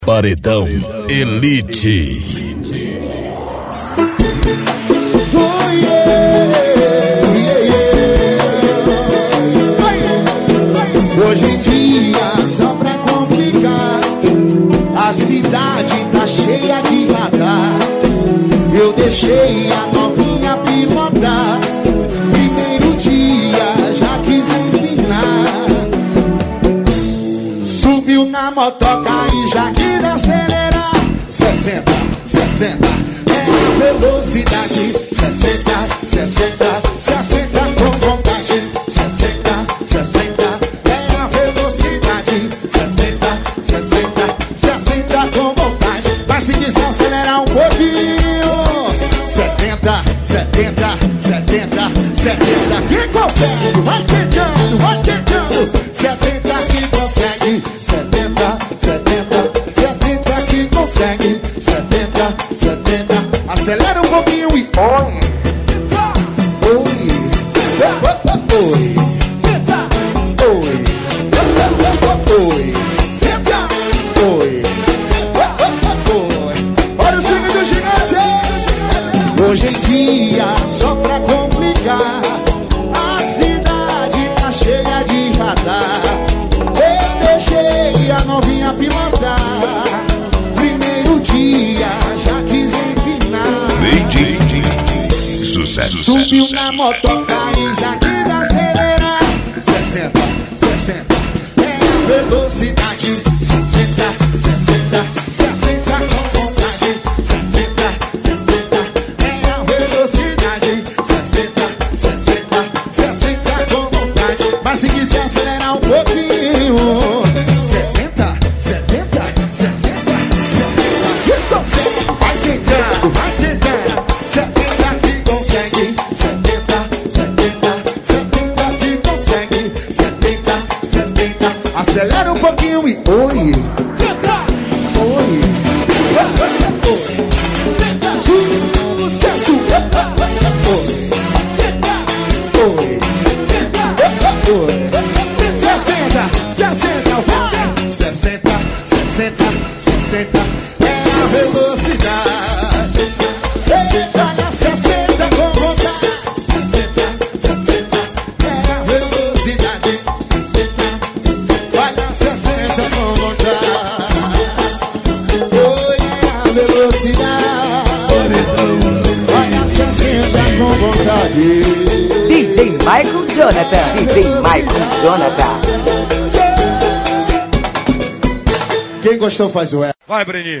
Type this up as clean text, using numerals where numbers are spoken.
Paredão Elite. Oh, yeah, Hoje em dia, só pra complicar, a cidade tá cheia de radar. Eu deixei a novinha pilotar. Primeiro dia, já quis empinar. Subiu na motoca e já quis acelerar. 60, 60 é a velocidade. 60, 60, 60 com vontade. 60, 60 é a velocidade. 60, 60, 60 com vontade. Mas se quiser acelerar um pouquinho, 70, 70, 70, 70. Quem consegue? Vai tentando, vai tentando. 70 que consegue. 70, 70, 70 que consegue. 70, 70. Acelera um pouquinho e oi. Olha o signo do gigante. Hoje em dia, só pra complicar, a cidade tá cheia de radar. Eu deixei a novinha pilotar. Primeiro dia, já quis empinar. Sucesso. Subiu na motoca e já quis acelerar. 60, 60 é a velocidade. 60, 60, 60 com vontade. 60, 60 é a velocidade. 60, 60, 60 com vontade. Mas se quiser acelerar um pouquinho, 70, 70, 70, 70 que consegue. Vai tentando, vai tentando. 70 que consegue. 70, 70, 70 que consegue. 70, 70. Acelera um pouquinho e oi. Oi. Sucesso. Oi. Oi. 60, 60, 60, 60, 60 é a velocidade. Olha 60 com vontade. 60, 60 é a velocidade. 60, 60. Olha 60 com vontade. Oi, é a velocidade. Olha 60 com vontade. DJ Michael Jonathan. DJ Michael Jonathan. Quem gostou faz o E. Vai, Breninho.